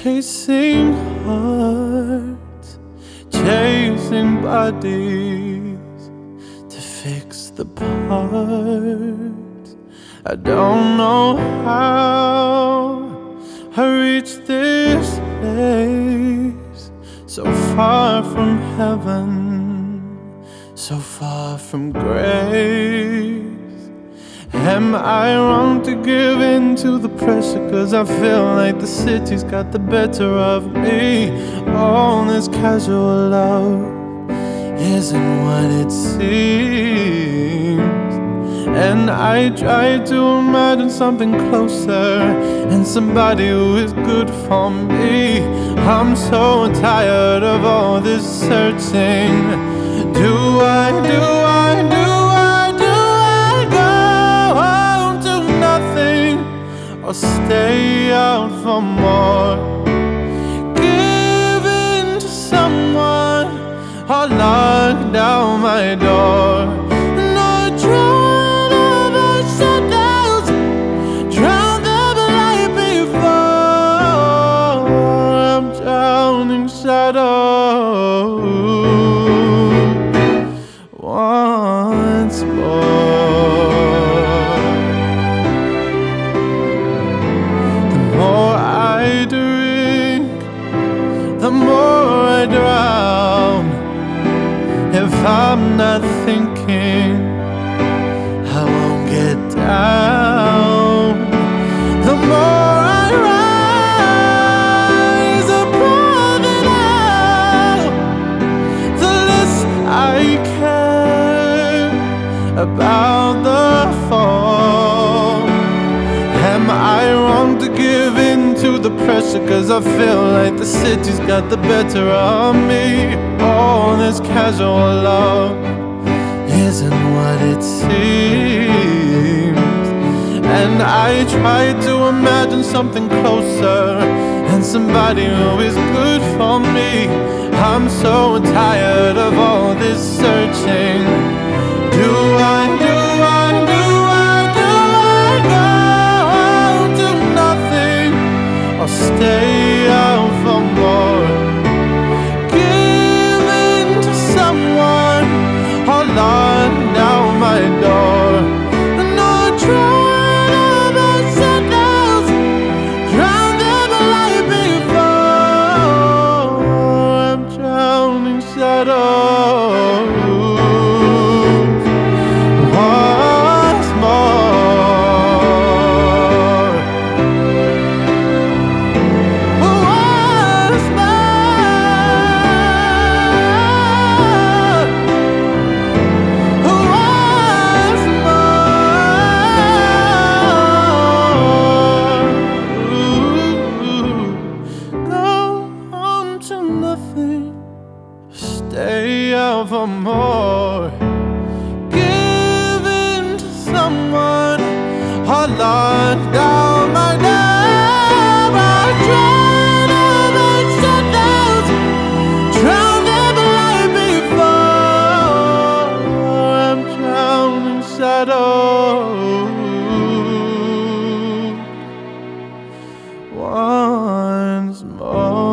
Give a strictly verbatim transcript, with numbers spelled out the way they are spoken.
Chasing hearts, chasing bodies to fix the parts. I don't know how I reached this place, so far from heaven, so far from grace. Am I wrong to give in to the pressure? Cause I feel like the city's got the better of me. All this casual love isn't what it seems, and I try to imagine something closer and somebody who is good for me. I'm so tired of all this searching. Do I, do I, do or stay out for more? Give in to someone or lock down my door? And I drown out my shadows, drown them like before. I'm drowning shadows once more. The more I drown, if I'm not thinking, I won't get down. The more I rise above it all, the less I care about the fall. Am I wrong to give in to the pressure? Cause I feel like the city's got the better of me. All this casual love isn't what it seems, and I try to imagine something closer and somebody who is good for me. I'm so tired of all this searching. Do I, do I, do I, do I go to nothing or stay out for more? Give in to someone or lock down my door? And I'll drown out my shadows, drown them like before. I'm drowning shadows once more. Once more. Once more. Go on to nothing, stay out for more. Give in to someone or lock down my door. I drown out my shadows, drown them like before. I'm drowning shadows once more.